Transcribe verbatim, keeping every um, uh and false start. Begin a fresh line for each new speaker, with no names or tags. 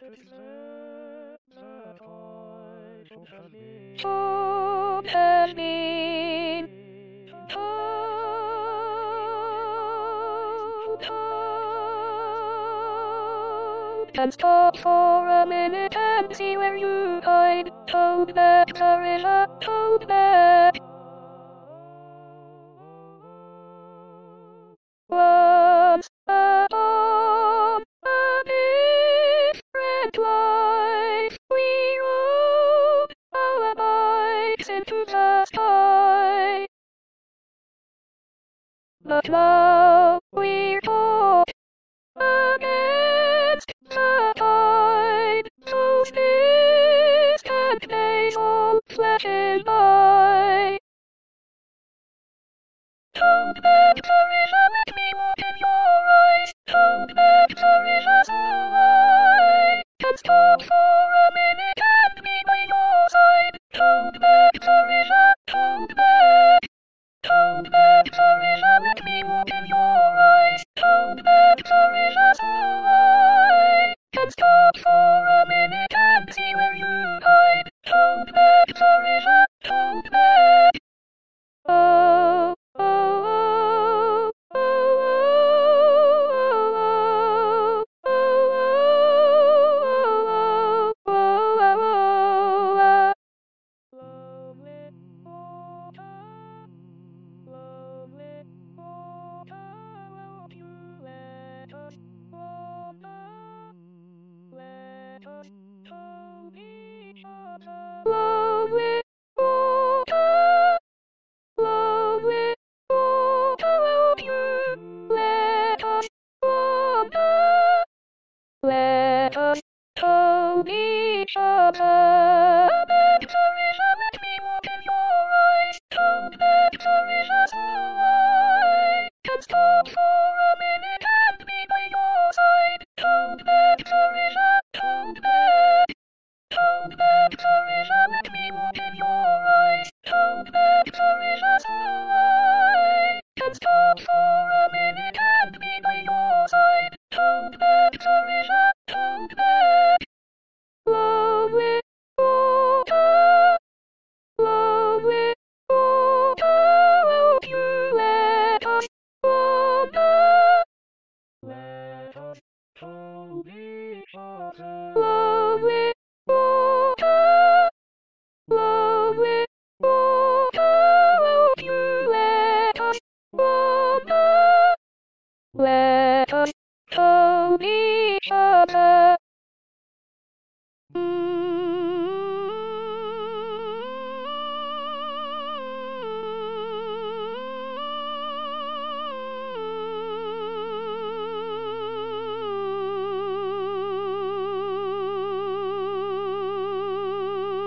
Hope has been. Hope, hope can stop for a minute and see where you hide. Hold back, Carissa, hold back. Once upon a different life, we rode our bikes into the sky. But now we're caught against the tide. Those distant days all flashing by. Hold back, Carissa, let me look in your eyes. Hold back, Carissa, so I can stop for a minute and be by your side. Hold back, Carissa, hold back. Hold back, Carissa, let me look in your eyes. Hold back, Carissa, so I can stop for a minute and see where you hide. Hold back, Carissa, hold back. Oh, oh, oh, oh, oh, oh, oh, oh, oh, lonely water, lonely water, won't you let us wander? Let us hold each other. Lonely water, lonely water, won't you let us wander? Let us hold each other.